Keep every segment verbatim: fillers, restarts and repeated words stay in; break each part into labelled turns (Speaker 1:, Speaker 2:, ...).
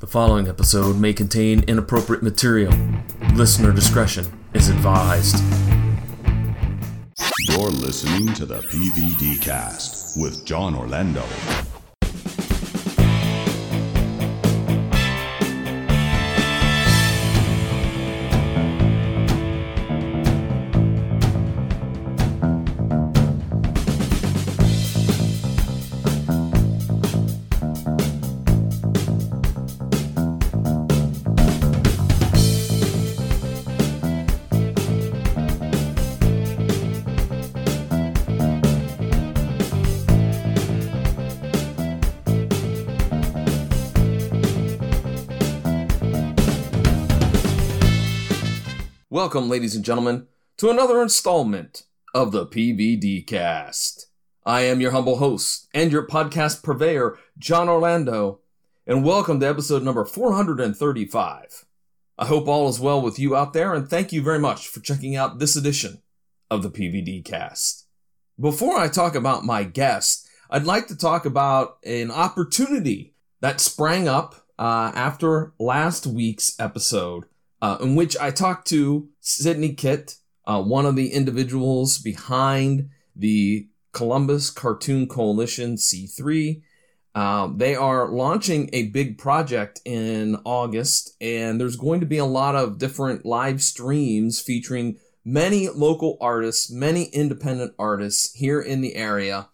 Speaker 1: The following episode may contain inappropriate material. Listener discretion is advised.
Speaker 2: You're listening to the P V D Cast with John Orlando.
Speaker 1: Welcome, ladies and gentlemen, to another installment of the P V D Cast. I am your humble host and your podcast purveyor, John Orlando, and welcome to episode number four hundred thirty-five. I hope all is well with you out there, and thank you very much for checking out this edition of the P V D Cast. Before I talk about my guest, I'd like to talk about an opportunity that sprang up uh, after last week's episode, Uh, in which I talked to Sydney Kitt, uh, one of the individuals behind the Columbus Cartoon Coalition, C three. Uh, they are launching a big project in August, and there's going to be a lot of different live streams featuring many local artists, many independent artists here in the area.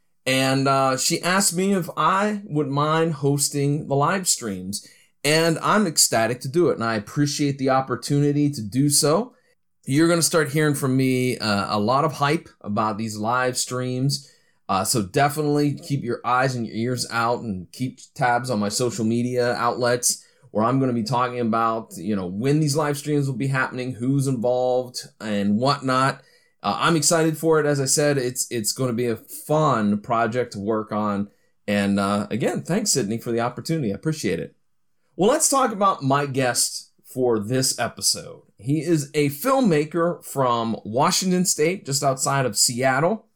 Speaker 1: And uh, she asked me if I would mind hosting the live streams. And I'm ecstatic to do it, and I appreciate the opportunity to do so. You're going to start hearing from me uh, a lot of hype about these live streams, uh, so definitely keep your eyes and your ears out and keep tabs on my social media outlets, where I'm going to be talking about, you know, when these live streams will be happening, who's involved, and whatnot. Uh, I'm excited for it. As I said, it's it's going to be a fun project to work on. And uh, again, thanks, Sydney, for the opportunity. I appreciate it. Well, let's talk about my guest for this episode. He is a filmmaker from Washington State, just outside of Seattle,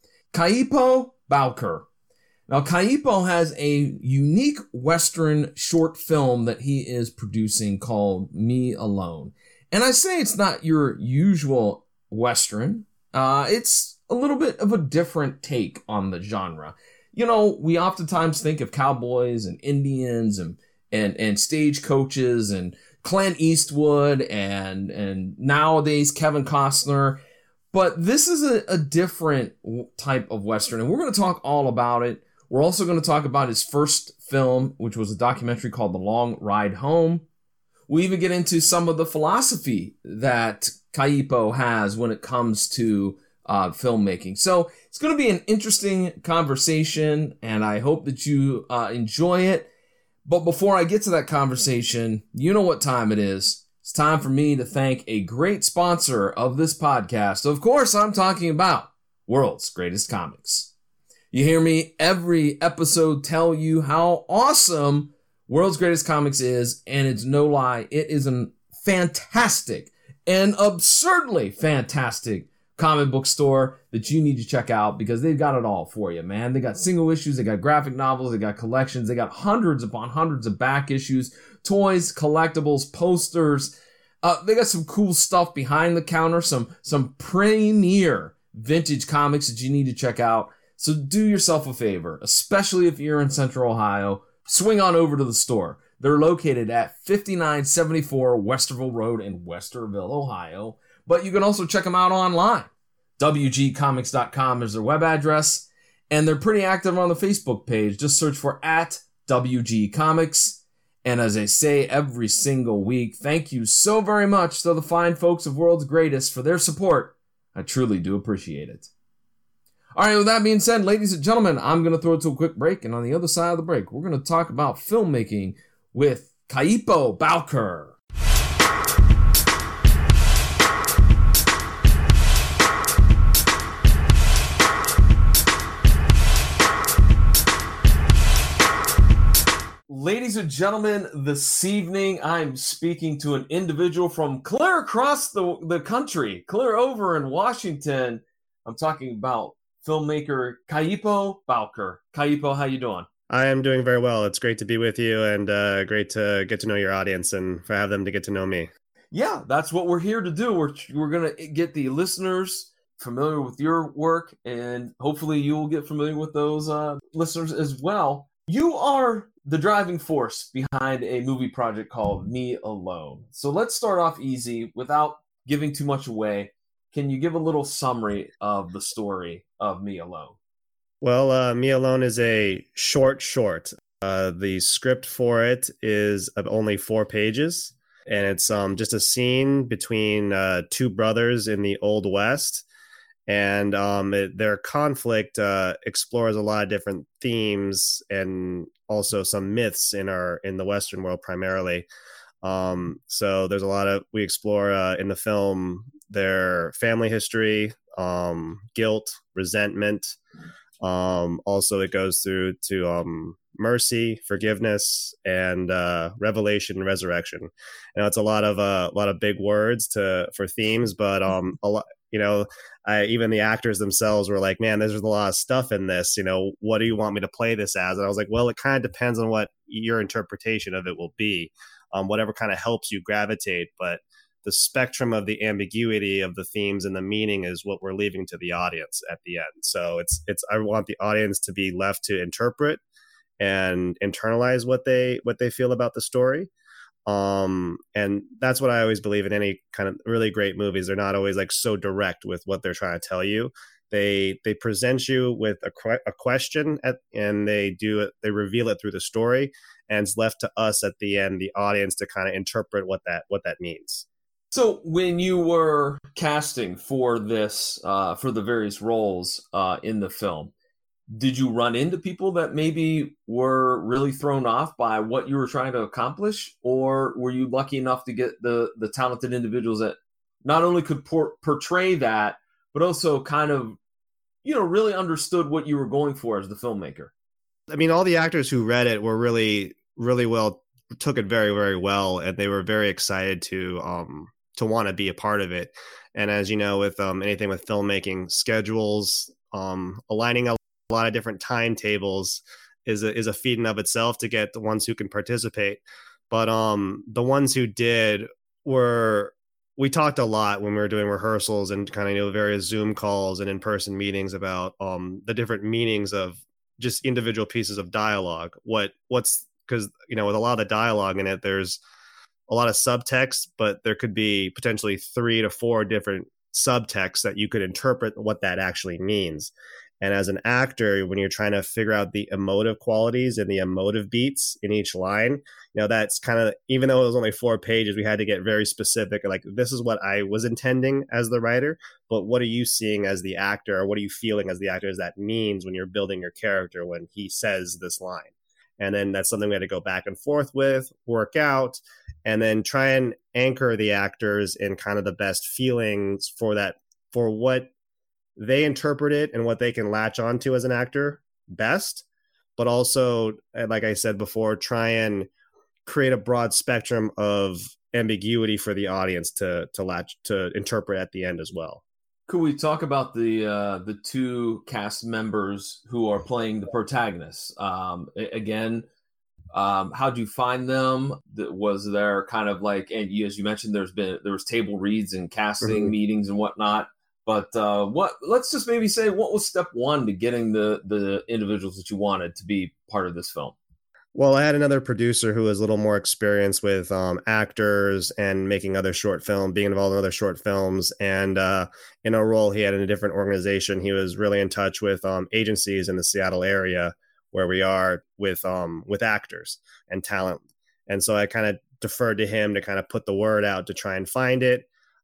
Speaker 1: Kaipo Bowker. Now, Kaipo has a unique Western short film that he is producing called Me Alone. And I say it's not your usual Western. Uh, it's a little bit of a different take on the genre. You know, we oftentimes think of cowboys and Indians and and and stagecoaches and Clint Eastwood and and nowadays Kevin Costner. But this is a, a different type of Western, and we're going to talk all about it. We're also going to talk about his first film, which was a documentary called The Long Ride Home. We even get into some of the philosophy that Kaipo has when it comes to uh, filmmaking. So it's going to be an interesting conversation, and I hope that you uh, enjoy it. But before I get to that conversation, you know what time it is. It's time for me to thank a great sponsor of this podcast. Of course, I'm talking about World's Greatest Comics. You hear me every episode tell you how awesome World's Greatest Comics is, and it's no lie. It is a fantastic and absurdly fantastic comic book store that you need to check out, because they've got it all for you, man. They got single issues, they got graphic novels, they got collections, they got hundreds upon hundreds of back issues, toys, collectibles, posters. Uh, they got some cool stuff behind the counter, some some premier vintage comics that you need to check out. So do yourself a favor, especially if you're in Central Ohio, swing on over to the store. They're located at fifty-nine seventy-four Westerville Road in Westerville, Ohio. But you can also check them out online. W G comics dot com is their web address. And they're pretty active on the Facebook page. Just search for at W G Comics. And as I say every single week, thank you so very much to the fine folks of World's Greatest for their support. I truly do appreciate it. All right, with that being said, ladies and gentlemen, I'm going to throw it to a quick break. And on the other side of the break, we're going to talk about filmmaking with Kaipo Bowker. Ladies and gentlemen, this evening I'm speaking to an individual from clear across the, the country, clear over in Washington. I'm talking about filmmaker Kaipo Bowker. Kaipo, how you doing?
Speaker 3: I am doing very well. It's great to be with you and uh, great to get to know your audience and for have them to get to know me.
Speaker 1: Yeah, that's what we're here to do. We're we're gonna get the listeners familiar with your work, and hopefully you will get familiar with those uh, listeners as well. You are the driving force behind a movie project called Me Alone. So let's start off easy without giving too much away. Can you give a little summary of the story of Me Alone?
Speaker 3: Well, uh, Me Alone is a short short. Uh, the script for it is of only four pages, and it's um, just a scene between uh, two brothers in the Old West. And um, it, their conflict uh, explores a lot of different themes and also some myths in our in the Western world primarily. Um, so there's a lot of we explore uh, in the film their family history, um, guilt, resentment. Um, also, it goes through to um, mercy, forgiveness, and uh, revelation and resurrection. You know, it's a lot of uh, a lot of big words to for themes, but um, a lot. You know, I, even the actors themselves were like, "Man, there's a lot of stuff in this. You know, what do you want me to play this as?" And I was like, "Well, it kind of depends on what your interpretation of it will be, um, whatever kind of helps you gravitate, but." The spectrum of the ambiguity of the themes and the meaning is what we're leaving to the audience at the end. So it's it's I want the audience to be left to interpret and internalize what they what they feel about the story. Um, and that's what I always believe in any kind of really great movies. They're not always like so direct with what they're trying to tell you. They they present you with a, a question at, and they do it. They reveal it through the story, and it's left to us at the end, the audience, to kind of interpret what that what that means.
Speaker 1: So when you were casting for this, uh, for the various roles uh, in the film, did you run into people that maybe were really thrown off by what you were trying to accomplish? Or were you lucky enough to get the, the talented individuals that not only could por- portray that, but also kind of, you know, really understood what you were going for as the filmmaker?
Speaker 3: I mean, all the actors who read it were really, really well, took it very, very well. And they were very excited to, um, to want to be a part of it. And as you know, with um, anything with filmmaking, schedules, um, aligning a lot of different timetables is a, is a feat in of itself to get the ones who can participate. But um, the ones who did were, we talked a lot when we were doing rehearsals and kind of, you know, various Zoom calls and in-person meetings about um, the different meanings of just individual pieces of dialogue. What what's, because, you know, with a lot of the dialogue in it, there's a lot of subtext, but there could be potentially three to four different subtexts that you could interpret what that actually means. And as an actor, when you're trying to figure out the emotive qualities and the emotive beats in each line, you know, that's kind of, even though it was only four pages, we had to get very specific. Like, this is what I was intending as the writer, but what are you seeing as the actor, or what are you feeling as the actor as that means when you're building your character when he says this line? And then that's something we had to go back and forth with, work out, and then try and anchor the actors in kind of the best feelings for that, for what they interpret it and what they can latch onto as an actor best. But also, like I said before, try and create a broad spectrum of ambiguity for the audience to to latch to interpret at the end as well.
Speaker 1: Could we talk about the uh, the two cast members who are playing the protagonists? Um, again, um, how do you find them? Was there kind of like, and you, as you mentioned, there's been there was table reads and casting mm-hmm. meetings and whatnot. But uh, what? Let's just maybe say, what was step one to getting the the individuals that you wanted to be part of this film?
Speaker 3: Well, I had another producer who was a little more experienced with um, actors and making other short film, being involved in other short films. And uh, in a role he had in a different organization, he was really in touch with um, agencies in the Seattle area where we are with um, with actors and talent. And so I kind of deferred to him to kind of put the word out to try and find it.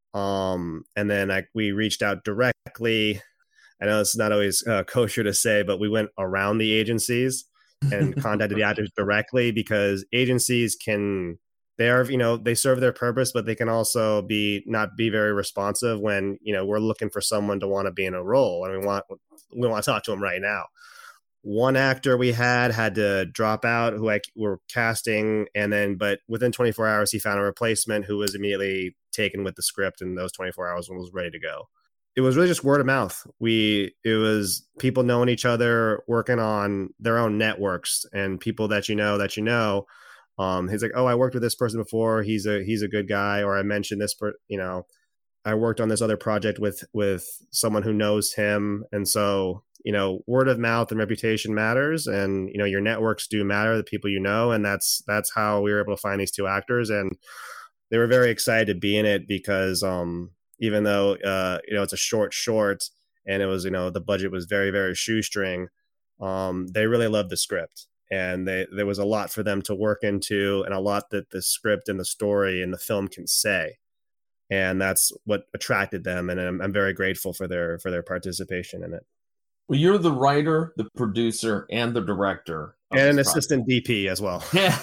Speaker 3: Um, and then I, we reached out directly. I know it's not always uh, kosher to say, but we went around the agencies and contacted the actors directly, because agencies can, they are, you know, they serve their purpose, but they can also be not be very responsive when, you know, we're looking for someone to want to be in a role and we want, we want to talk to them right now. One actor we had had to drop out who I were casting, and then, but within twenty-four hours, he found a replacement who was immediately taken with the script, and those twenty-four hours was ready to go. it was really just word of mouth. We, it was people knowing each other, working on their own networks, and people that you know, that you know. Um, he's like, oh, I worked with this person before. He's a, he's a good guy. Or I mentioned this, per, you know, I worked on this other project with, with someone who knows him. And so, you know, word of mouth and reputation matters, and, you know, your networks do matter, the people you know. And that's, that's how we were able to find these two actors. And they were very excited to be in it because, um, even though, uh, you know, it's a short, short, and it was, you know, the budget was very, very shoestring. Um, they really loved the script, and they, there was a lot for them to work into, and a lot that the script and the story and the film can say. And that's what attracted them. And I'm, I'm very grateful for their, for their participation in it.
Speaker 1: Well, you're the writer, the producer, and the director.
Speaker 3: And an assistant D P as well.
Speaker 1: Yeah.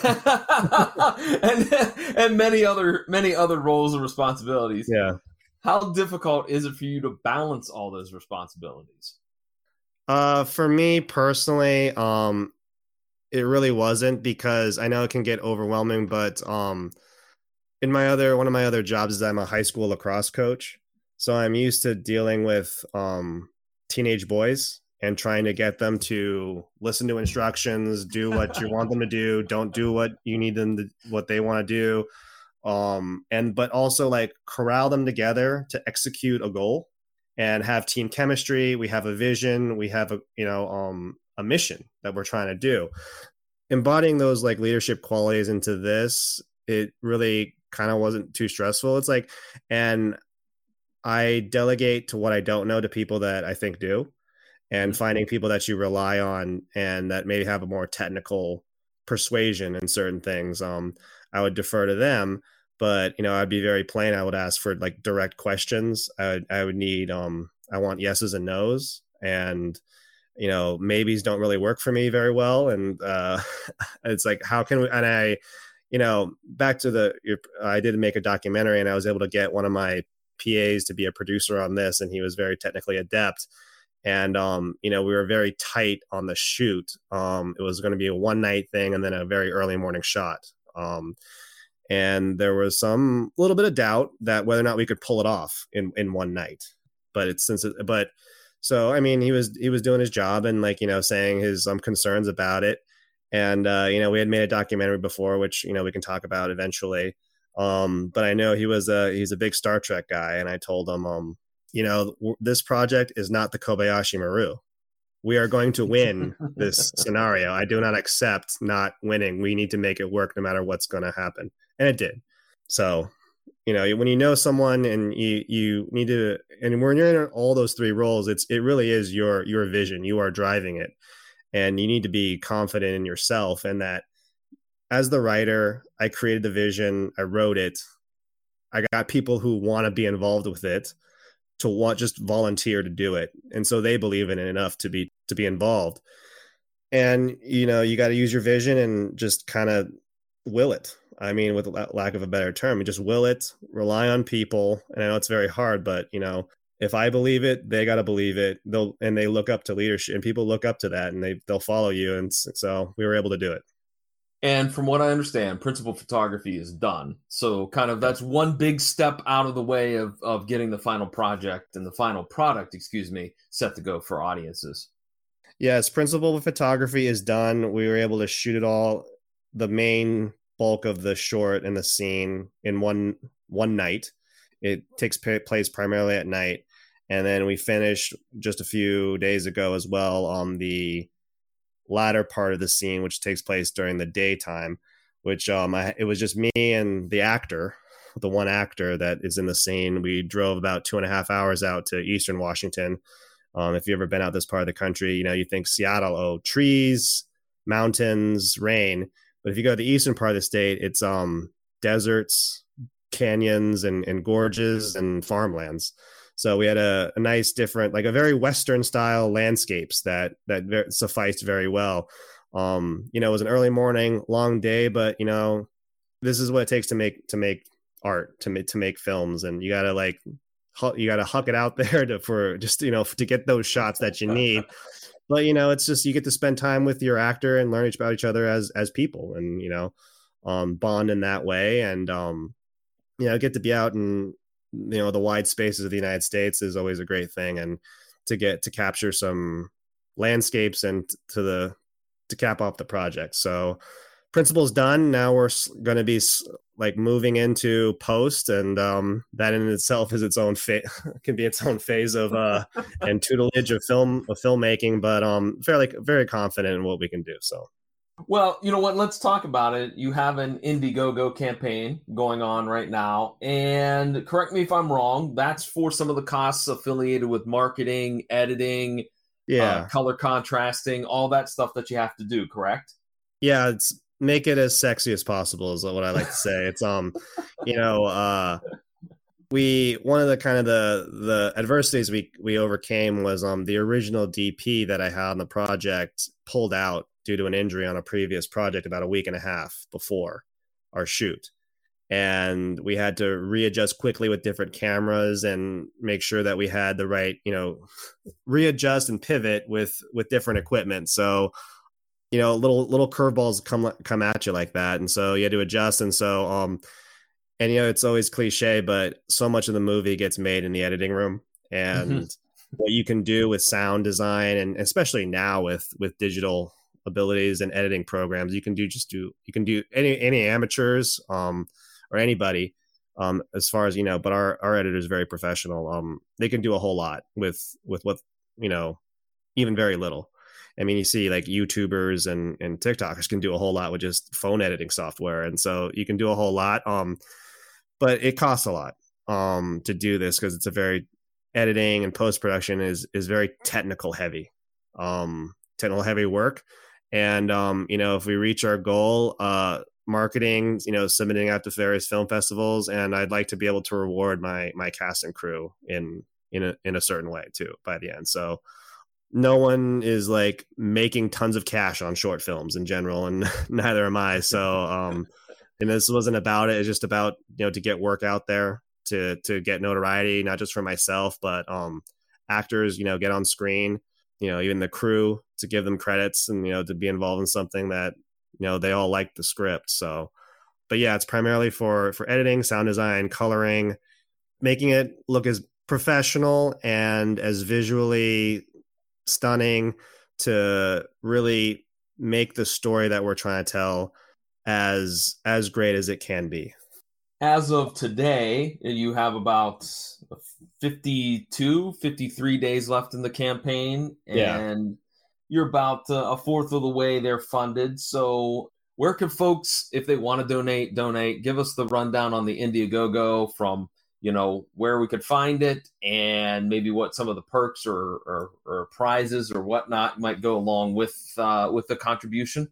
Speaker 1: and, and many other, many other roles and responsibilities.
Speaker 3: Yeah.
Speaker 1: How difficult is it for you to balance all those responsibilities?
Speaker 3: Uh, for me personally, um, it really wasn't, because I know it can get overwhelming, but, um, in my other, one of my other jobs is I'm a high school lacrosse coach. So I'm used to dealing with um, teenage boys and trying to get them to listen to instructions, do what you want them to do, don't do what you need them to, what they want to do. Um, and, but also like corral them together to execute a goal and have team chemistry. We have a vision, we have a, you know, um, a mission that we're trying to do. Embodying those like leadership qualities into this, it really kind of wasn't too stressful. It's like, and I delegate to what I don't know to people that I think do, and finding people that you rely on and that maybe have a more technical persuasion in certain things. Um, I would defer to them, but, you know, I'd be very plain. I would ask for like direct questions. I would, I would need, um, I want yeses and nos, and, you know, maybes don't really work for me very well. And uh, it's like, how can we, and I, you know, back to the, I did make a documentary, and I was able to get one of my P As to be a producer on this, and he was very technically adept. And, um, you know, we were very tight on the shoot. Um, it was going to be a one night thing and then a very early morning shot. Um, and there was some little bit of doubt that whether or not we could pull it off in, in one night, but it's since, it, but so, I mean, he was, he was doing his job and, like, you know, saying his um, concerns about it. And, uh, you know, we had made a documentary before, which, you know, we can talk about eventually. Um, but I know he was a, he's a big Star Trek guy. And I told him, um, you know, w- this project is not the Kobayashi Maru. We are going to win this scenario. I do not accept not winning. We need to make it work no matter what's going to happen. And it did. So, you know, when you know someone and you, you need to, and when you're in all those three roles, it's, it really is your, your vision. You are driving it. And you need to be confident in yourself, and that as the writer, I created the vision, I wrote it. I got people who want to be involved with it, to want, just volunteer to do it. And so they believe in it enough to be, to be involved. And, you know, you got to use your vision and just kind of will it. I mean, with lack of a better term, you just will it, rely on people. And I know it's very hard, but, you know, if I believe it, they got to believe it. They'll, and they look up to leadership, and people look up to that, and they, they'll follow you. And so we were able to do it.
Speaker 1: And from what I understand, principal photography is done. So kind of that's one big step out of the way of, of getting the final project and the final product, excuse me, set to go for audiences.
Speaker 3: Yes. Principal photography is done. We were able to shoot it all, the main bulk of the short and the scene in one, one night. It takes place primarily at night. And then we finished just a few days ago as well on the latter part of the scene, which takes place during the daytime, which um, I, it was just me and the actor, the one actor that is in the scene. We drove about two and a half hours out to Eastern Washington. Um, if you've ever been out this part of the country, you know, you think Seattle, oh, trees, mountains, rain. But if you go to the eastern part of the state, it's um, deserts, canyons, and, and gorges and farmlands. So we had a, a nice, different, like a very Western style landscapes that that ver- sufficed very well. Um, you know, it was an early morning, long day, but you know, this is what it takes to make to make art, to make to make films, and you gotta like hu- you gotta huck it out there to for just you know to get those shots that you need. But you know, it's just you get to spend time with your actor and learn about each other as as people, and you know, um, bond in that way, and um, you know, get to be out and you know, the wide spaces of the United States is always a great thing. And to get to capture some landscapes and to the to cap off the project. So principle's done. Now we're going to be like moving into post, and um, that in itself is its own fa- can be its own phase of uh, and tutelage of film of filmmaking. But um, fairly very confident in what we can do. So.
Speaker 1: Well, you know what? Let's talk about it. You have an Indiegogo campaign going on right now. And correct me if I'm wrong, that's for some of the costs affiliated with marketing, editing,
Speaker 3: yeah,
Speaker 1: uh, color contrasting, all that stuff that you have to do, correct?
Speaker 3: Yeah, it's make it as sexy as possible is what I like to say. It's, um, you know, uh, we one of the kind of the the adversities we we overcame was um the original D P that I had on the project pulled out due to an injury on a previous project about a week and a half before our shoot. And we had to readjust quickly with different cameras and make sure that we had the right, you know, readjust and pivot with, with different equipment. So, you know, little, little curveballs come, come at you like that. And so you had to adjust. And so, um, and, you know, it's always cliche, but so much of the movie gets made in the editing room. And what you can do with sound design, and especially now with, with digital abilities and editing programs, you can do just do you can do any any amateurs um or anybody um as far as you know, but our our editor is very professional. Um they can do a whole lot with with what, you know, even very little. I mean, you see like YouTubers and and TikTokers can do a whole lot with just phone editing software, and so you can do a whole lot, um but it costs a lot um to do this because it's a very editing and post-production is is very technical heavy um technical heavy work. And, um, you know, if we reach our goal, uh, marketing, you know, submitting out to various film festivals, and I'd like to be able to reward my, my cast and crew in, in a, in a certain way too, by the end. So no one is like making tons of cash on short films in general, and neither am I. So, um, and this wasn't about it. It's just about, you know, to get work out there, to, to get notoriety, not just for myself, but, um, actors, you know, get on screen, you know, even the crew, to give them credits and, you know, to be involved in something that, you know, they all like the script. So, but yeah, it's primarily for, for editing, sound design, coloring, making it look as professional and as visually stunning to really make the story that we're trying to tell as, as great as it can be.
Speaker 1: As of today, you have about fifty-two, fifty-three days left in the campaign, and yeah. You're about a fourth of the way there funded. So where can folks, if they want to donate, donate? Give us the rundown on the Indiegogo from, you know, where we could find it, and maybe what some of the perks or, or, or prizes or whatnot might go along with uh, with the contribution.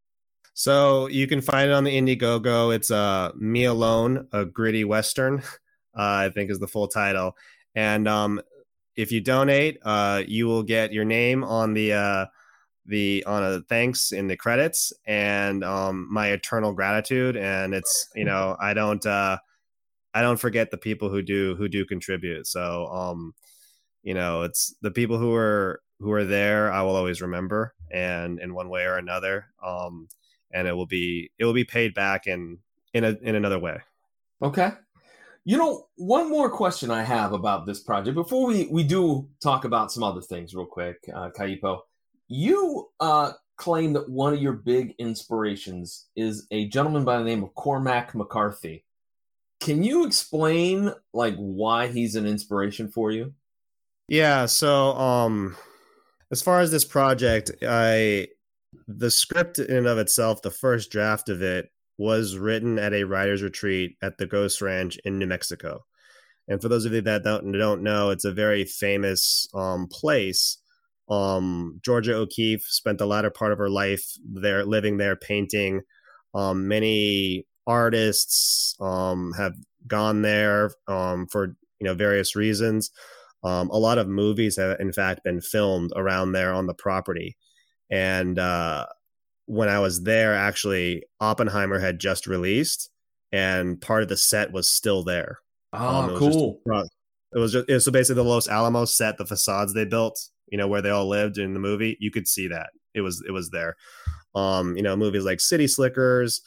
Speaker 3: So you can find it on the Indiegogo. It's uh, Me Alone, a Gritty Western, uh, I think is the full title. And um, if you donate, uh, you will get your name on the uh, the on a thanks in the credits, and um, my eternal gratitude. And it's, you know, I don't uh, I don't forget the people who do who do contribute. So um, you know, it's the people who are who are there. I will always remember, and in one way or another. Um, And it will be it will be paid back in in a in another way.
Speaker 1: Okay. You know, one more question I have about this project before we, we do talk about some other things real quick, uh, Kaipo. You uh, claim that one of your big inspirations is a gentleman by the name of Cormac McCarthy. Can you explain like why he's an inspiration for you?
Speaker 3: Yeah. So um, as far as this project, I. The script in and of itself, the first draft of it, was written at a writer's retreat at the Ghost Ranch in New Mexico. And for those of you that don't, don't know, it's a very famous um, place. Um, Georgia O'Keeffe spent the latter part of her life there, living there, painting. Um, many artists um, have gone there um, for, you know, various reasons. Um, a lot of movies have, in fact, been filmed around there on the property. And uh, when I was there, actually, Oppenheimer had just released, and part of the set was still there.
Speaker 1: Oh,
Speaker 3: um, it
Speaker 1: cool.
Speaker 3: Just, it was just it was so basically the Los Alamos set, the facades they built, you know, where they all lived in the movie. You could see that. It was it was there. Um, you know, movies like City Slickers,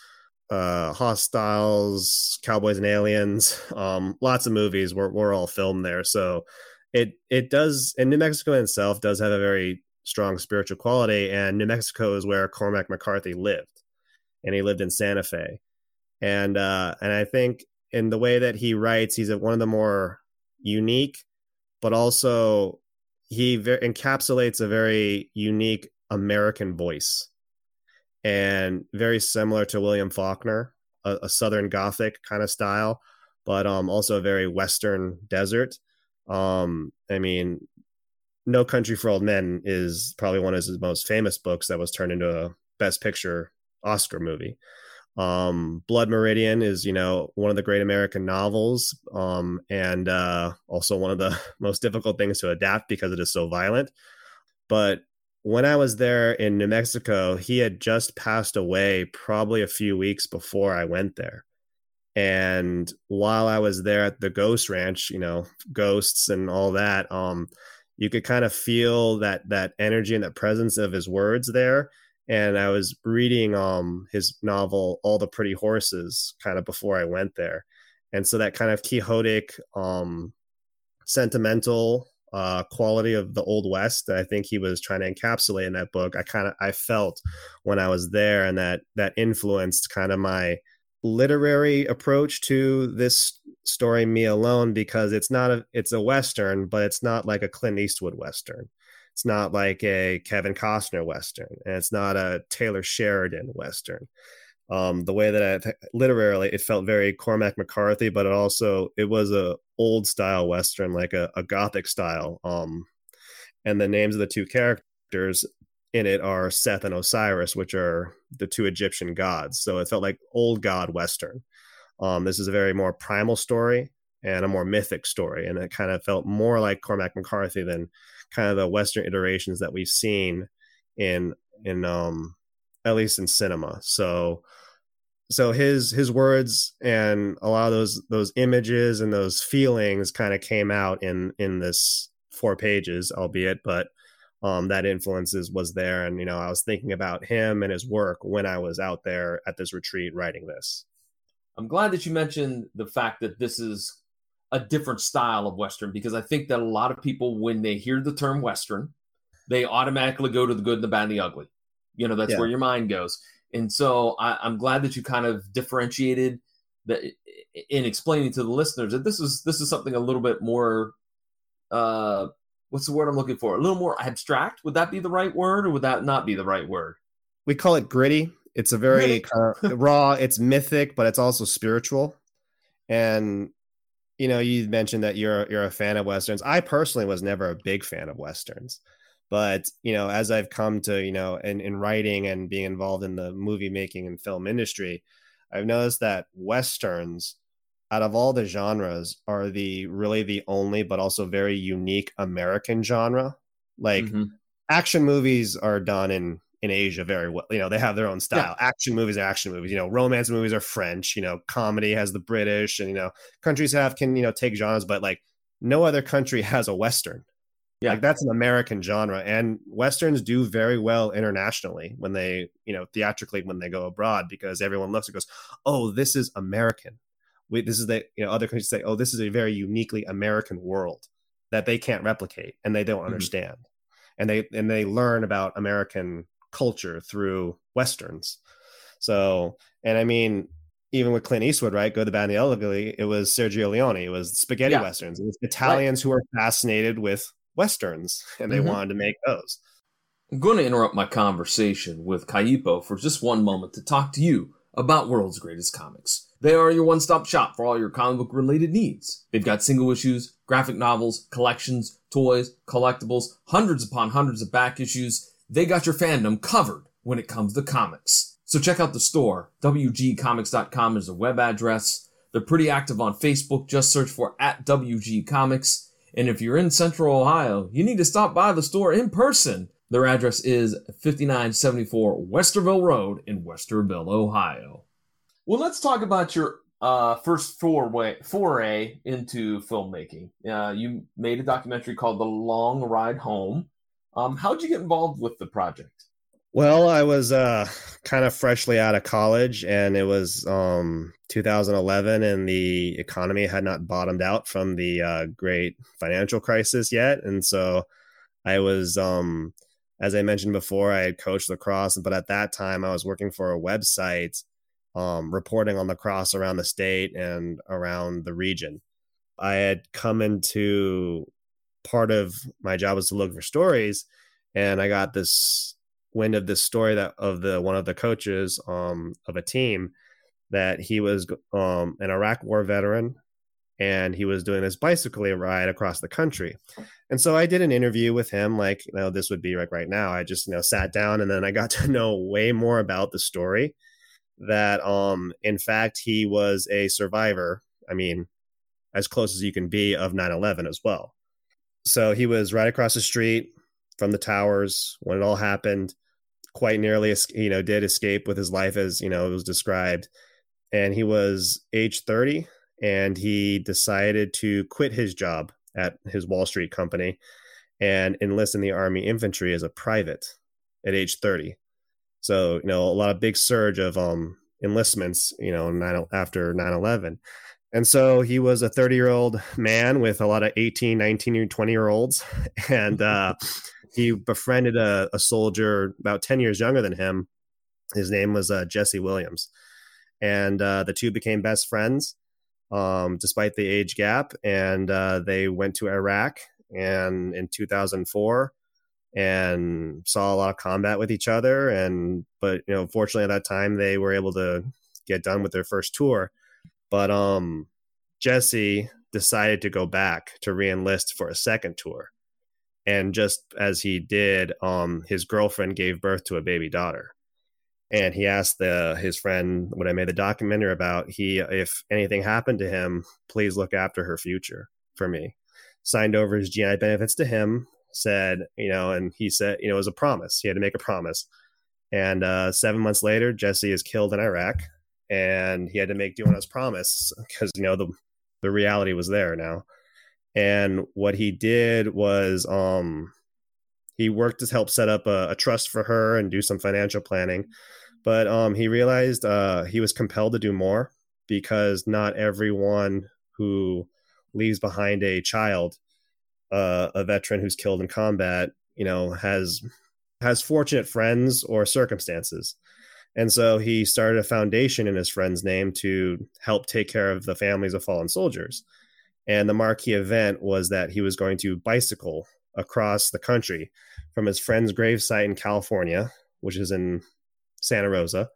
Speaker 3: uh, Hostiles, Cowboys and Aliens, um, lots of movies were, were all filmed there. So it it does, and New Mexico in itself does have a very strong spiritual quality. And New Mexico is where Cormac McCarthy lived, and he lived in Santa Fe. And uh, and I think in the way that he writes, he's one of the more unique, but also he ver- encapsulates a very unique American voice, and very similar to William Faulkner, a, a Southern Gothic kind of style, but um, also a very Western desert. Um, I mean, No Country for Old Men is probably one of his most famous books that was turned into a Best Picture Oscar movie. Um, Blood Meridian is, you know, one of the great American novels, um, and uh, also one of the most difficult things to adapt because it is so violent. But when I was there in New Mexico, he had just passed away probably a few weeks before I went there. And while I was there at the Ghost Ranch, you know, ghosts and all that, um, you could kind of feel that that energy and that presence of his words there. And I was reading um, his novel, All the Pretty Horses, kind of before I went there. And so that kind of quixotic, um, sentimental uh, quality of the Old West that I think he was trying to encapsulate in that book, I kind of, I felt when I was there, and that, that influenced kind of my literary approach to this story, Me Alone, because it's not a, it's a Western, but it's not like a Clint Eastwood Western. It's not like a Kevin Costner Western, and it's not a Taylor Sheridan Western. Um, the way that I th- literarily, it felt very Cormac McCarthy, but it also, it was a old style Western, like a, a Gothic style. Um, and the names of the two characters in it are Seth and Osiris, which are the two Egyptian gods. So it felt like old god Western. Um, this is a very more primal story and a more mythic story. And it kind of felt more like Cormac McCarthy than kind of the Western iterations that we've seen in, in, um, at least in cinema. So, so his, his words and a lot of those, those images and those feelings kind of came out in, in this four pages, albeit, but, um, that influences was there. And, you know, I was thinking about him and his work when I was out there at this retreat writing this.
Speaker 1: I'm glad that you mentioned the fact that this is a different style of Western, because I think that a lot of people, when they hear the term Western, they automatically go to the good, the bad, and the ugly. You know, that's yeah. where your mind goes. And so I, I'm glad that you kind of differentiated that in explaining to the listeners that this is this is something a little bit more, uh, what's the word I'm looking for? A little more abstract. Would that be the right word, or would that not be the right word?
Speaker 3: We call it gritty. It's a very kind of raw, it's mythic, but it's also spiritual. And you know, you mentioned that you're you're a fan of Westerns. I personally was never a big fan of Westerns. But, you know, as I've come to, you know, in, in writing and being involved in the movie making and film industry, I've noticed that Westerns, out of all the genres, are the really the only but also very unique American genre. Like mm-hmm. action movies are done in in Asia very well. You know, they have their own style. Yeah. Action movies are action movies. You know, romance movies are French. You know, comedy has the British, and, you know, countries have can, you know, take genres, but like no other country has a Western. Yeah, like that's an American genre, and Westerns do very well internationally when they, you know, theatrically when they go abroad, because everyone looks and goes, "Oh, this is American." We, this is the, you know, other countries say, "Oh, this is a very uniquely American world that they can't replicate and they don't mm-hmm. understand," and they and they learn about American culture through Westerns. So, and I mean, even with Clint Eastwood, right? Go the Bad and the Ugly. It was Sergio Leone. It was spaghetti yeah. Westerns. It was Italians right. who were fascinated with Westerns, and they mm-hmm. wanted to make those.
Speaker 1: I'm going to interrupt my conversation with Kaipo for just one moment to talk to you about World's Greatest Comics. They are your one-stop shop for all your comic book related needs. They've got single issues, graphic novels, collections, toys, collectibles, hundreds upon hundreds of back issues. They got your fandom covered when it comes to comics. So check out the store. W G comics dot com is their web address. They're pretty active on Facebook. Just search for at W G Comics. And if you're in Central Ohio, you need to stop by the store in person. Their address is fifty-nine seventy-four Westerville Road in Westerville, Ohio. Well, let's talk about your uh, first foray, foray into filmmaking. Uh, you made a documentary called The Long Ride Home. Um, how'd you get involved with the project?
Speaker 3: Well, I was uh, kind of freshly out of college, and it was um, two thousand eleven, and the economy had not bottomed out from the uh, great financial crisis yet. And so I was, um, as I mentioned before, I had coached lacrosse, but at that time I was working for a website um, reporting on lacrosse around the state and around the region. I had come into part of my job was to look for stories, and I got this wind of this story that of the one of the coaches um, of a team that he was um, an Iraq War veteran, and he was doing this bicycle ride across the country. And so I did an interview with him, like, you know, this would be like right now. I just, you know, sat down, and then I got to know way more about the story that, um, in fact, he was a survivor. I mean, as close as you can be of nine eleven as well. So he was right across the street from the towers when it all happened, quite nearly, you know, did escape with his life as, you know, it was described. And he was age thirty, and he decided to quit his job at his Wall Street company and enlist in the Army infantry as a private at age thirty. So, you know, a lot of big surge of um, enlistments, you know, nine, after nine eleven. And so he was a thirty year old man with a lot of eighteen, nineteen, twenty year olds. And uh, he befriended a, a soldier about ten years younger than him. His name was uh, Jesse Williams. And uh, the two became best friends um, despite the age gap. And uh, they went to Iraq and in two thousand four and saw a lot of combat with each other. And but, you know, fortunately at that time, they were able to get done with their first tour. But um, Jesse decided to go back to re-enlist for a second tour. And just as he did, um, his girlfriend gave birth to a baby daughter. And he asked the, his friend, what I made the documentary about, he, if anything happened to him, please look after her future for me. Signed over his G I benefits to him, said, you know, and he said, you know, it was a promise. He had to make a promise. And uh, seven months later, Jesse is killed in Iraq. And he had to make do on his promise because, you know, the the reality was there now. And what he did was um, he worked to help set up a, a trust for her and do some financial planning. But um, he realized uh, he was compelled to do more because not everyone who leaves behind a child, uh, a veteran who's killed in combat, you know, has has fortunate friends or circumstances. And so he started a foundation in his friend's name to help take care of the families of fallen soldiers. And the marquee event was that he was going to bicycle across the country from his friend's gravesite in California, which is in Santa Rosa,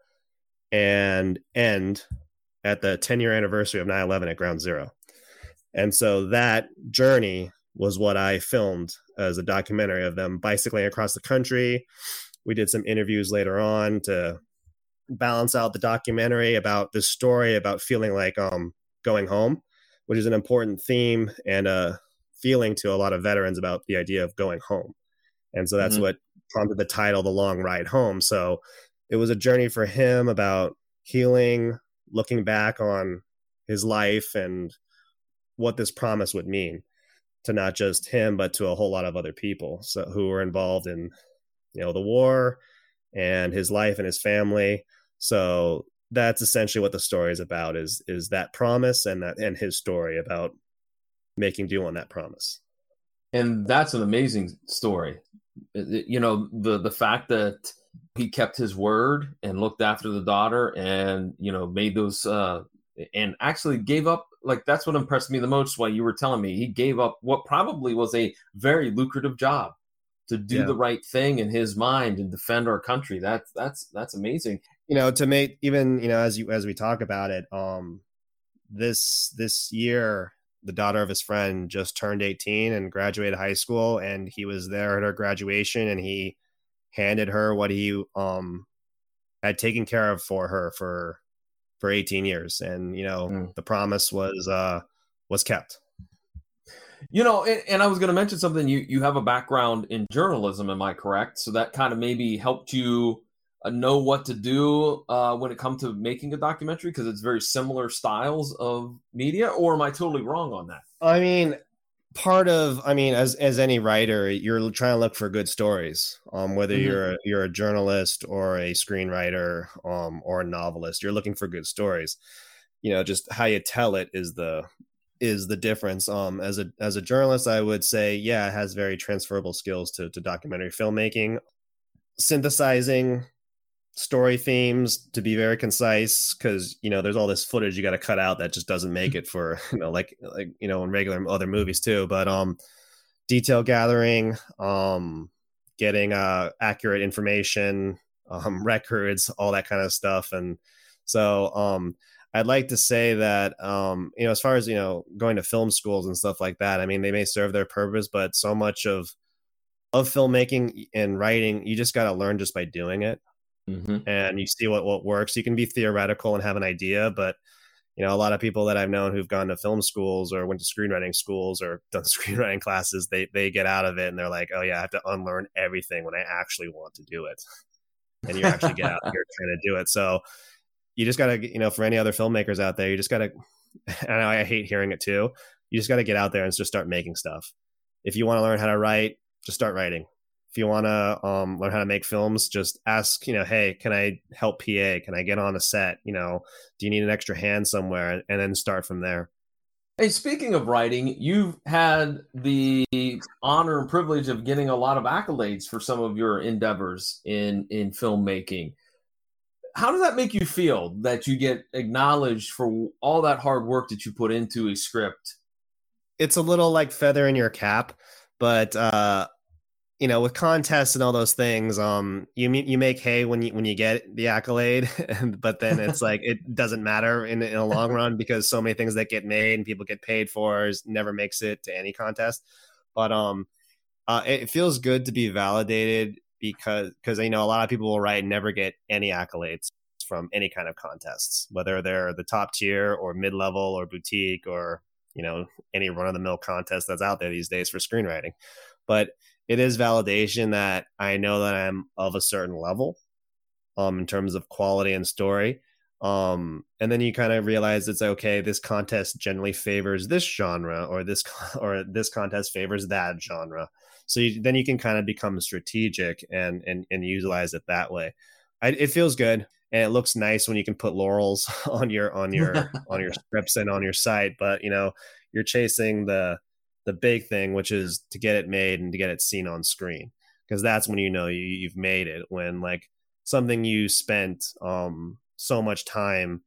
Speaker 3: and end at the ten year anniversary of nine eleven at Ground Zero. And so that journey was what I filmed as a documentary of them bicycling across the country. We did some interviews later on to balance out the documentary about this story about feeling like um going home, which is an important theme and a feeling to a lot of veterans about the idea of going home. And so that's mm-hmm. what prompted the title, The Long Ride Home. So it was a journey for him about healing, looking back on his life and what this promise would mean to not just him, but to a whole lot of other people so who were involved in, you know, the war and his life and his family. So that's essentially what the story is about, is is that promise and that and his story about making do on that promise.
Speaker 1: And that's an amazing story. You know, the the fact that he kept his word and looked after the daughter and, you know, made those uh, and actually gave up. Like, that's what impressed me the most while you were telling me. He gave up what probably was a very lucrative job to do yeah. the right thing in his mind and defend our country. That's that's that's amazing.
Speaker 3: You know, to make even, you know, as you as we talk about it, um, this this year, the daughter of his friend just turned eighteen and graduated high school, and he was there at her graduation, and he handed her what he um had taken care of for her for for eighteen years, and you know, mm. the promise was uh was kept.
Speaker 1: You know, and, and I was going to mention something. You you have a background in journalism, am I correct? So that kind of maybe helped you uh, know what to do uh, when it comes to making a documentary, because it's very similar styles of media. Or am I totally wrong on that?
Speaker 3: I mean, part of, I mean, as as any writer, you're trying to look for good stories. Um, whether
Speaker 1: Mhm.
Speaker 3: you're a, you're a journalist or a screenwriter, um, or a novelist, you're looking for good stories. You know, just how you tell it is the is the difference. Um, as a as a journalist, I would say, yeah, it has very transferable skills to to documentary filmmaking, synthesizing story themes to be very concise, because you know there's all this footage you got to cut out that just doesn't make it for you know like like you know in regular other movies too. But um detail gathering, um getting uh accurate information, um records, all that kind of stuff. And so um I'd like to say that um you know as far as you know going to film schools and stuff like that, I mean they may serve their purpose, but so much of of filmmaking and writing you just got to learn just by doing it,
Speaker 1: Mhm.
Speaker 3: and you see what what works. You can be theoretical and have an idea, but you know, a lot of people that I've known who've gone to film schools or went to screenwriting schools or done screenwriting classes, they they get out of it and they're like, oh yeah, I have to unlearn everything when I actually want to do it. And you actually get out here trying to do it. So you just gotta, you know, for any other filmmakers out there, you just gotta, and I hate hearing it too. You just gotta get out there and just start making stuff. If you want to learn how to write, just start writing. If you want to um, learn how to make films, just ask, you know, hey, can I help P A? Can I get on a set? You know, do you need an extra hand somewhere? And then start from there.
Speaker 1: Hey, speaking of writing, you've had the honor and privilege of getting a lot of accolades for some of your endeavors in in filmmaking. How does that make you feel that you get acknowledged for all that hard work that you put into a script?
Speaker 3: It's a little like feather in your cap, but uh, you know, with contests and all those things, um, you you make hay when you when you get the accolade, but then it's like it doesn't matter in in the long run, because so many things that get made and people get paid for is never makes it to any contest. But um, uh, it feels good to be validated, because because you know a lot of people will write and never get any accolades from any kind of contests, whether they're the top tier or mid level or boutique or you know any run of the mill contest that's out there these days for screenwriting. But it is validation that I know that I'm of a certain level, um, in terms of quality and story. Um, and then you kind of realize it's okay. This contest generally favors this genre, or this or this contest favors that genre. So you, then you can kind of become strategic and and and utilize it that way. I, it feels good, and it looks nice when you can put laurels on your on your on your scripts and on your site. But you know, you're chasing the the big thing, which is to get it made and to get it seen on screen, because that's when you know you, you've made it. When like something you spent um, so much time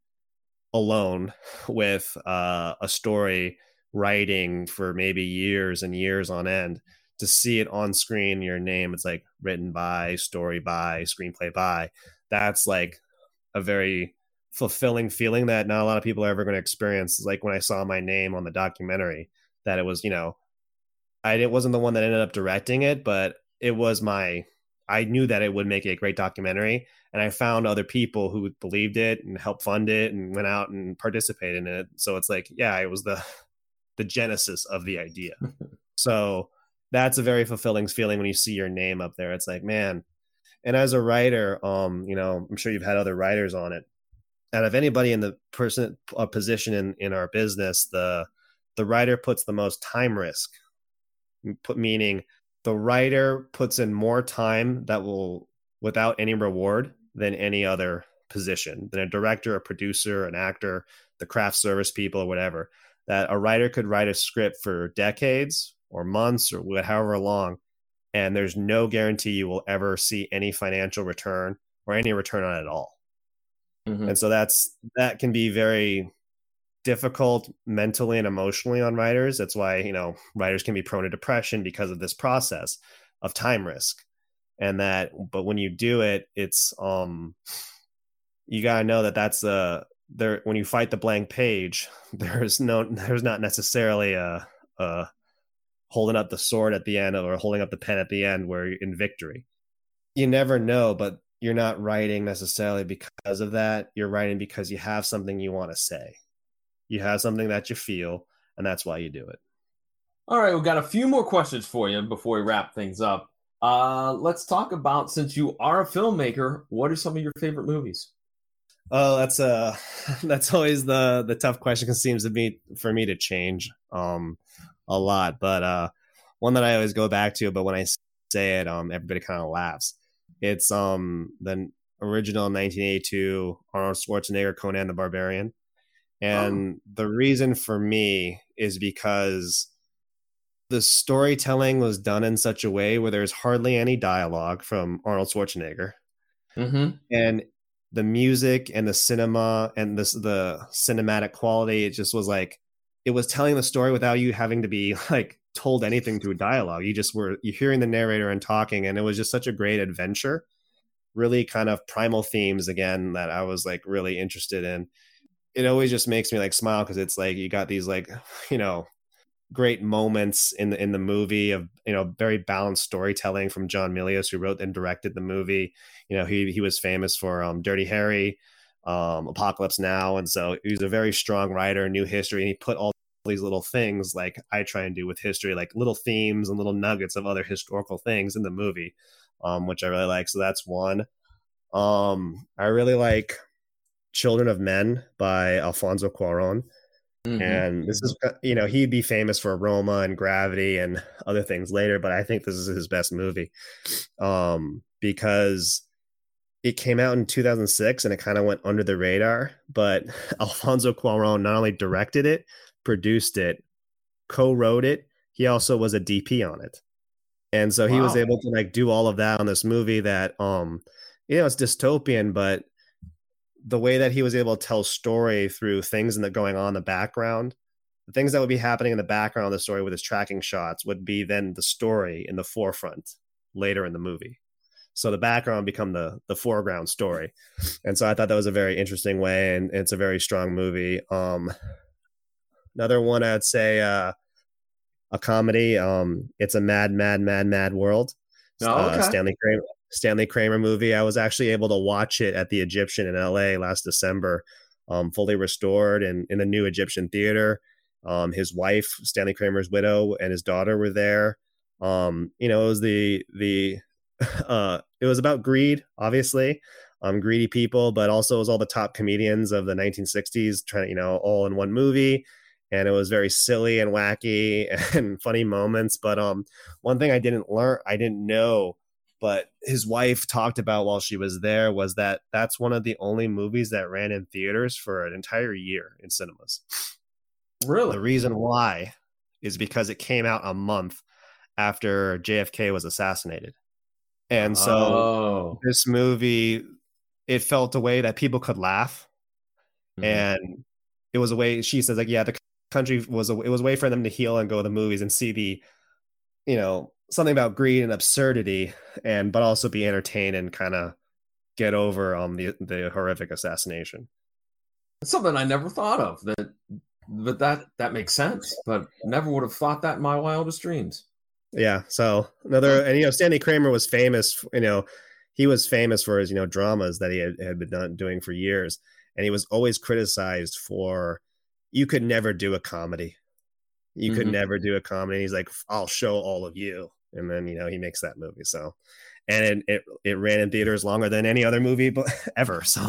Speaker 3: alone with uh, a story writing for maybe years and years on end, to see it on screen, your name, it's like written by, story by, screenplay by. That's like a very fulfilling feeling that not a lot of people are ever going to experience. It's like when I saw my name on the documentary, that it was, you know, I it wasn't the one that ended up directing it, but it was my, I knew that it would make a great documentary, and I found other people who believed it and helped fund it and went out and participated in it. So it's like, yeah, it was the the genesis of the idea. So that's a very fulfilling feeling when you see your name up there. It's like, man. And as a writer, um, you know, I'm sure you've had other writers on it. Out of anybody in the person uh, position in in our business, the the writer puts the most time risk. Put meaning the writer puts in more time that will without any reward than any other position, than a director, a producer, an actor, the craft service people, or whatever. That a writer could write a script for decades or months or however long, and there's no guarantee you will ever see any financial return or any return on it at all. Mm-hmm. And so that's that can be very difficult mentally and emotionally on writers. That's why, you know, writers can be prone to depression because of this process of time risk. And that, but when you do it, it's, um, you got to know that that's a, there, when you fight the blank page, there's no, there's not necessarily a, a holding up the sword at the end or holding up the pen at the end where you're in victory. You never know, but you're not writing necessarily because of that. You're writing because you have something you want to say. You have something that you feel, and that's why you do it.
Speaker 1: All right, we've got a few more questions for you before we wrap things up. Uh, let's talk about, since you are a filmmaker, what are some of your favorite movies?
Speaker 3: Oh, that's uh that's always the the tough question, because it seems to be for me to change. Um, a lot. But uh, one that I always go back to, but when I say it, um, everybody kind of laughs. It's um the original nineteen eighty-two Arnold Schwarzenegger Conan the Barbarian. And oh. the reason for me is because the storytelling was done in such a way where there's hardly any dialogue from Arnold Schwarzenegger.
Speaker 1: Mm-hmm.
Speaker 3: And the music and the cinema and this, the cinematic quality, it just was like, it was telling the story without you having to be like told anything through dialogue. You just were, you're hearing the narrator and talking, and it was just such a great adventure. Really kind of primal themes again that I was like really interested in. It always just makes me like smile because it's like you got these like, you know, great moments in the in the movie of, you know, very balanced storytelling from John Milius, who wrote and directed the movie. You know, he he was famous for um, Dirty Harry, um, Apocalypse Now, and so he was a very strong writer, knew history, and he put all these little things like I try and do with history, like little themes and little nuggets of other historical things in the movie, um, which I really like. So that's one. Um, I really like Children of Men by Alfonso Cuarón. Mm-hmm. And this is, you know, he'd be famous for Roma and Gravity and other things later, but I think this is his best movie um, because it came out in two thousand six and it kind of went under the radar. But Alfonso Cuarón not only directed it, produced it, co-wrote it, he also was a D P on it. And so he wow. was able to like do all of that on this movie that, um, you know, it's dystopian, but the way that he was able to tell story through things that going on in the background, the things that would be happening in the background of the story with his tracking shots would be then the story in the forefront later in the movie. So the background become the the foreground story. And so I thought that was a very interesting way, and it's a very strong movie. Um, another one I'd say uh, a comedy. Um, it's a Mad, Mad, Mad, Mad World.
Speaker 1: Oh, okay.
Speaker 3: uh, Stanley Kramer. Stanley Kramer movie. I was actually able to watch it at the Egyptian in L A last December, um, fully restored and in the new Egyptian theater. Um, his wife, Stanley Kramer's widow, and his daughter were there. Um, you know, it was the the uh, it was about greed, obviously, um, greedy people, but also it was all the top comedians of the nineteen sixties trying to, you know, all in one movie. And it was very silly and wacky and funny moments. But um, one thing I didn't learn, I didn't know. But his wife talked about while she was there was that that's one of the only movies that ran in theaters for an entire year in cinemas.
Speaker 1: Really?
Speaker 3: The reason why is because it came out a month after J F K was assassinated. And so oh. this movie, it felt a way that people could laugh. Mm-hmm. And it was a way, she says, like, yeah, the country was, a, it was a way for them to heal and go to the movies and see the, you know, something about greed and absurdity, and but also be entertained and kind of get over um the the horrific assassination.
Speaker 1: It's something I never thought of. That, but that that makes sense. But never would have thought that in my wildest dreams.
Speaker 3: Yeah. So another, and you know, Stanley Kramer was famous. You know, he was famous for his you know dramas that he had, had been done, doing for years, and he was always criticized for you could never do a comedy. You mm-hmm. could never do a comedy. He's like, I'll show all of you. And then, you know, he makes that movie. So, and it, it, it ran in theaters longer than any other movie but ever. So,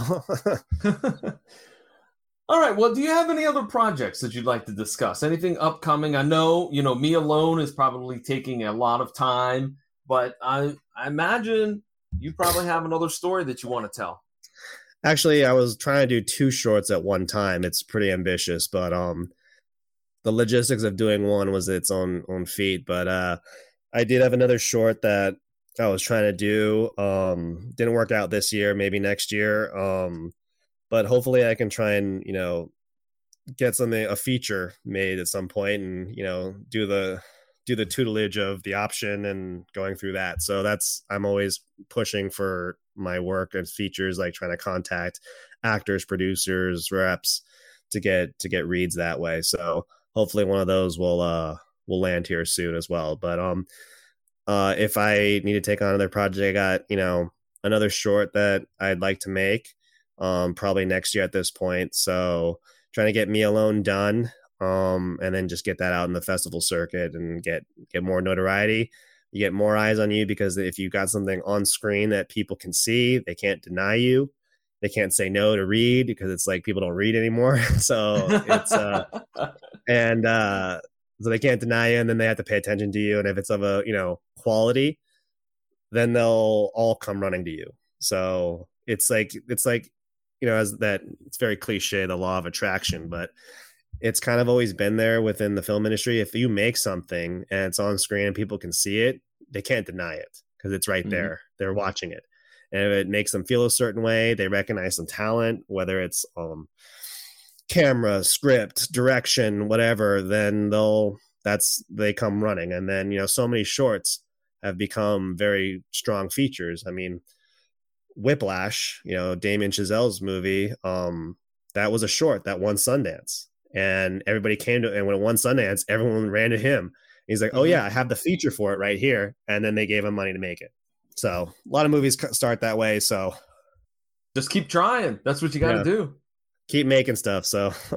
Speaker 1: all right. Well, do you have any other projects that you'd like to discuss? Anything upcoming? I know, you know, Me Alone is probably taking a lot of time, but I, I imagine you probably have another story that you want to tell.
Speaker 3: Actually, I was trying to do two shorts at one time. It's pretty ambitious, but, um, the logistics of doing one was its own own feat, but uh, I did have another short that I was trying to do. Um, didn't work out this year, maybe next year. Um, but hopefully I can try and, you know, get something, a feature made at some point and, you know, do the, do the tutelage of the option and going through that. So that's, I'm always pushing for my work and features, like trying to contact actors, producers, reps to get, to get reads that way. So hopefully one of those will uh will land here soon as well. But um uh if I need to take on another project, I got, you know, another short that I'd like to make um probably next year at this point. So trying to get Me Alone done um and then just get that out in the festival circuit and get get more notoriety. You get more eyes on you because if you got something on screen that people can see, they can't deny you. They can't say no to read because it's like people don't read anymore. So it's uh and uh So they can't deny you, and then they have to pay attention to you. And if it's of a, you know, quality, then they'll all come running to you. So it's like, it's like, you know, as that, it's very cliche, the law of attraction, but it's kind of always been there within the film industry. If you make something and it's on screen and people can see it, they can't deny it because it's right there. Mm-hmm. They're watching it. And if it makes them feel a certain way, they recognize some talent, whether it's um, camera, script, direction, whatever, then they'll, that's, they come running. And then, you know, so many shorts have become very strong features. I mean, Whiplash, you know, Damien Chazelle's movie, um, that was a short that won Sundance. And everybody came to, and when it won Sundance, everyone ran to him. He's like, oh, yeah, I have the feature for it right here. And then they gave him money to make it. So a lot of movies start that way. So
Speaker 1: just keep trying. That's what you got to yeah. do.
Speaker 3: Keep making stuff. So,
Speaker 1: all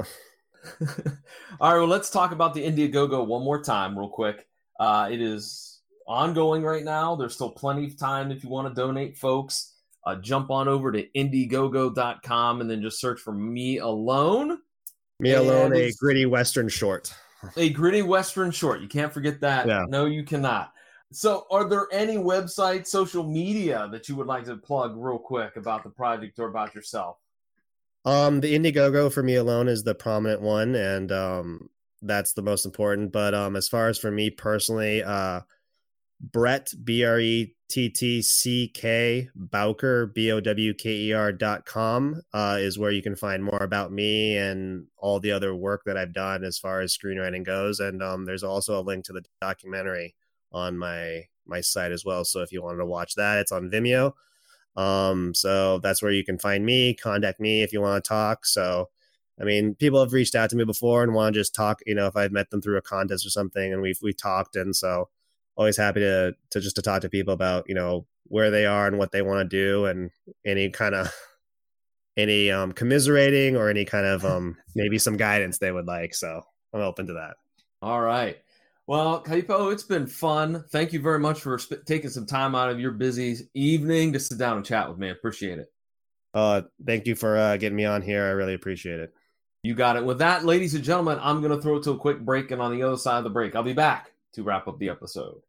Speaker 1: right, well, let's talk about the Indiegogo one more time real quick. Uh, it is ongoing right now. There's still plenty of time if you want to donate, folks. Uh, jump on over to Indiegogo dot com and then just search for Me Alone.
Speaker 3: Me Alone, a gritty Western short.
Speaker 1: A gritty Western short. You can't forget that. Yeah. No, you cannot. So are there any websites, social media that you would like to plug real quick about the project or about yourself?
Speaker 3: Um, the Indiegogo for Me Alone is the prominent one, and um, that's the most important. But um, as far as for me personally, uh, Brett, B R E T T C K, Bowker, B O W K E R dot com uh, is where you can find more about me and all the other work that I've done as far as screenwriting goes. And um, there's also a link to the documentary on my my site as well. So if you wanted to watch that, it's on Vimeo. Um, so that's where you can find me, contact me if you want to talk. So, I mean, people have reached out to me before and want to just talk, you know, if I've met them through a contest or something and we've, we talked. And so always happy to, to just to talk to people about, you know, where they are and what they want to do and any kind of, any um, commiserating or any kind of um, maybe some guidance they would like. So I'm open to that.
Speaker 1: All right. Well, Kaipo, it's been fun. Thank you very much for sp- taking some time out of your busy evening to sit down and chat with me. I appreciate it.
Speaker 3: Uh, thank you for uh, getting me on here. I really appreciate it.
Speaker 1: You got it. With that, ladies and gentlemen, I'm going to throw it to a quick break, and on the other side of the break, I'll be back to wrap up the episode.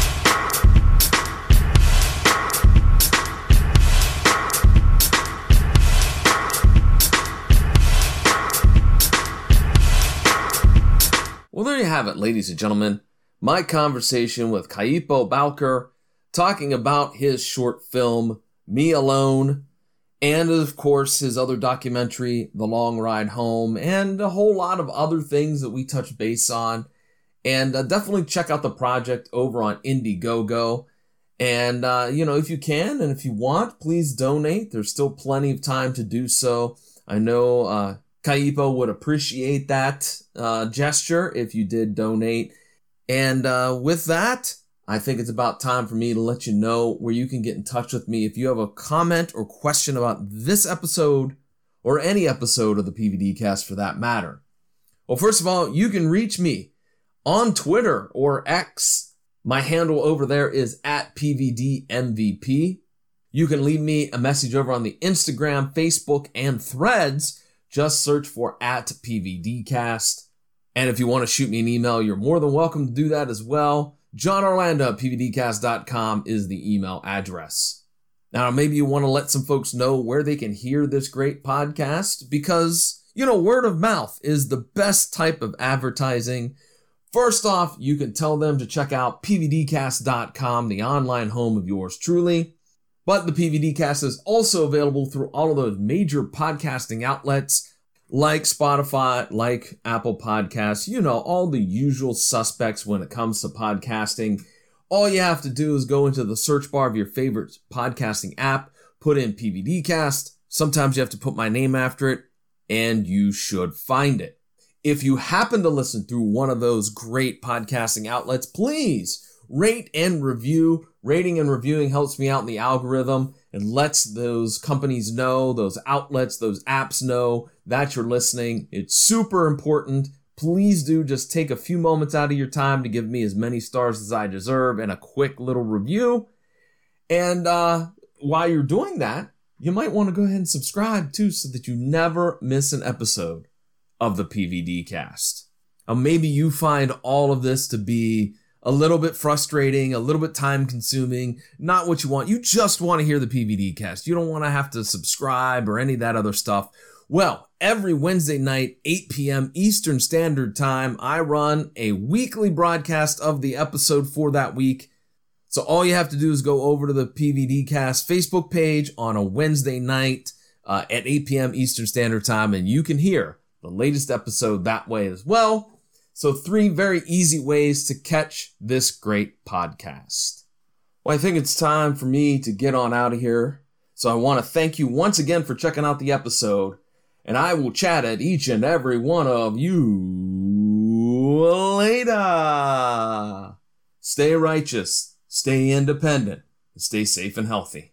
Speaker 1: Well, there you have it, ladies and gentlemen. My conversation with Kaipo Bowker, talking about his short film, Me Alone, and of course his other documentary, The Long Ride Home, and a whole lot of other things that we touch base on. And uh, definitely check out the project over on Indiegogo. And, uh, you know, if you can and if you want, please donate. There's still plenty of time to do so. I know uh, Kaipo would appreciate that uh, gesture if you did donate. And uh, with that, I think it's about time for me to let you know where you can get in touch with me if you have a comment or question about this episode or any episode of the P V D cast for that matter. Well, first of all, you can reach me on Twitter or X. My handle over there is at P V D M V P. You can leave me a message over on the Instagram, Facebook, and Threads. Just search for at P V D cast. And if you want to shoot me an email, you're more than welcome to do that as well. John Orlando at P V D cast dot com is the email address. Now, maybe you want to let some folks know where they can hear this great podcast because, you know, word of mouth is the best type of advertising. First off, you can tell them to check out P V D cast dot com, the online home of yours truly. But the P V D cast is also available through all of those major podcasting outlets like Spotify, like Apple Podcasts, you know, all the usual suspects when it comes to podcasting. All you have to do is go into the search bar of your favorite podcasting app, put in P V D cast. Sometimes you have to put my name after it, and you should find it. If you happen to listen through one of those great podcasting outlets, please rate and review. Rating and reviewing helps me out in the algorithm and lets those companies know, those outlets, those apps know that you're listening. It's super important. Please do just take a few moments out of your time to give me as many stars as I deserve and a quick little review. And uh, while you're doing that, you might want to go ahead and subscribe too so that you never miss an episode of the P V D cast. Uh, maybe you find all of this to be a little bit frustrating, a little bit time consuming, not what you want. You just want to hear the P V D cast. You don't want to have to subscribe or any of that other stuff. Well, every Wednesday night, eight p.m. Eastern Standard Time, I run a weekly broadcast of the episode for that week. So all you have to do is go over to the P V D cast Facebook page on a Wednesday night uh, at eight p.m. Eastern Standard Time, and you can hear the latest episode that way as well. So three very easy ways to catch this great podcast. Well, I think it's time for me to get on out of here. So I want to thank you once again for checking out the episode. And I will chat at each and every one of you later. Stay righteous, stay independent, and stay safe and healthy.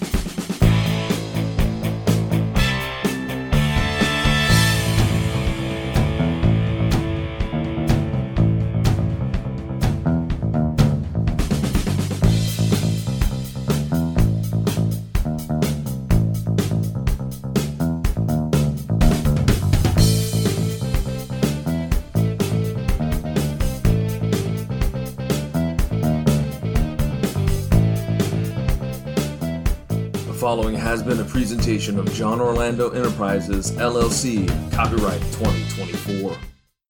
Speaker 1: The following has been a presentation of John Orlando Enterprises, L L C, copyright twenty twenty-four.